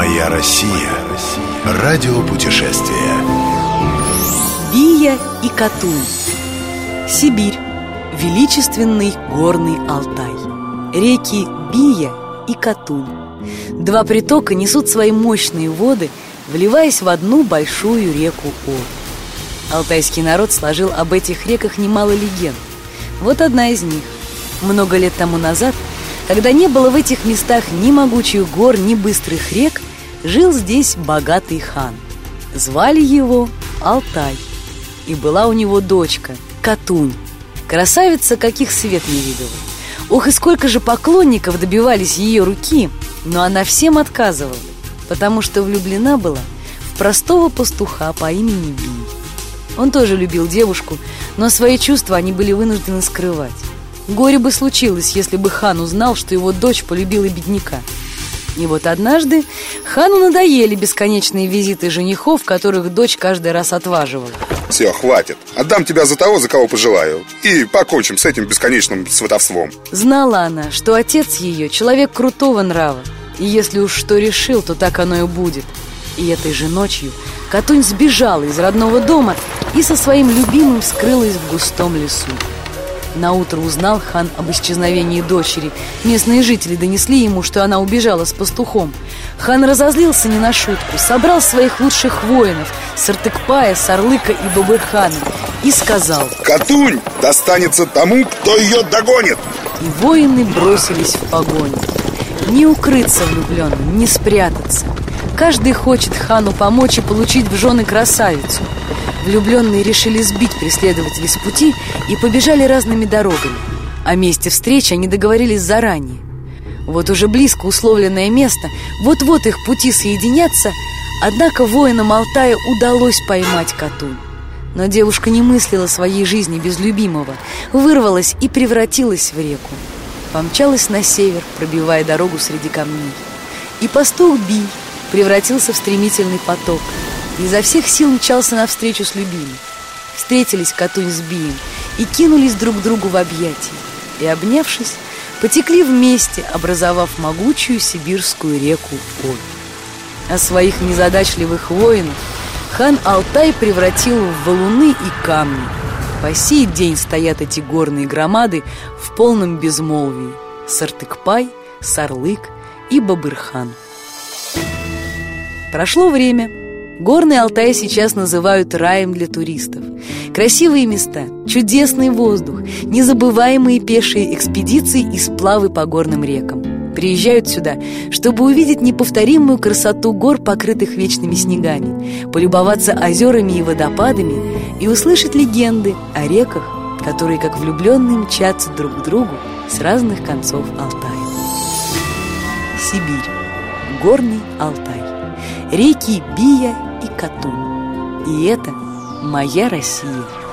Моя Россия. Радиопутешествие. Бия и Катунь. Сибирь. Величественный горный Алтай. Реки Бия и Катунь. Два притока несут свои мощные воды, вливаясь в одну большую реку Обь. Алтайский народ сложил об этих реках немало легенд. Вот одна из них. Много лет тому назад, когда не было в этих местах ни могучих гор, ни быстрых рек, жил здесь богатый хан. Звали его Алтай. И была у него дочка Катунь, красавица, каких свет не видывал. Ох, и сколько же поклонников добивались ее руки, но она всем отказывала, потому что влюблена была в простого пастуха по имени Бий. Он тоже любил девушку, но свои чувства они были вынуждены скрывать. Горе бы случилось, если бы хан узнал, что его дочь полюбила бедняка. И вот однажды хану надоели бесконечные визиты женихов, которых дочь каждый раз отваживала. Все, хватит. Отдам тебя за того, за кого пожелаю. И покончим с этим бесконечным сватовством. Знала она, что отец ее человек крутого нрава, и если уж что решил, то так оно и будет. И этой же ночью Катунь сбежала из родного дома и со своим любимым скрылась в густом лесу. Наутро узнал хан об исчезновении дочери. Местные жители донесли ему, что она убежала с пастухом. Хан разозлился не на шутку, собрал своих лучших воинов Сартыкпая, Сарлыка и Бабырхана и сказал: Катунь достанется тому, кто ее догонит. И воины бросились в погоню. Не укрыться влюбленным, не спрятаться. Каждый хочет хану помочь и получить в жены красавицу. Влюбленные решили сбить преследователей с пути и побежали разными дорогами. О месте встречи они договорились заранее. Вот уже близко условленное место, вот-вот их пути соединятся, однако воинам Алтая удалось поймать Катунь. Но девушка не мыслила своей жизни без любимого, вырвалась и превратилась в реку. Помчалась на север, пробивая дорогу среди камней. И пастух Бий превратился в стремительный поток. Изо всех сил мчался навстречу с любимой. Встретились Катунь с Бием и кинулись друг другу в объятия. И, обнявшись, потекли вместе, образовав могучую сибирскую реку Обь. А своих незадачливых воинов хан Алтай превратил в валуны и камни. По сей день стоят эти горные громады в полном безмолвии: Сартыкпай, Сарлык и Бабырхан. Прошло время. Горный Алтай сейчас называют раем для туристов. Красивые места, чудесный воздух, незабываемые пешие экспедиции и сплавы по горным рекам. Приезжают сюда, чтобы увидеть неповторимую красоту гор, покрытых вечными снегами, полюбоваться озерами и водопадами и услышать легенды о реках, которые, как влюбленные, мчатся друг к другу с разных концов Алтая. Сибирь. Горный Алтай. Реки Бия и Катунь. И это моя Россия.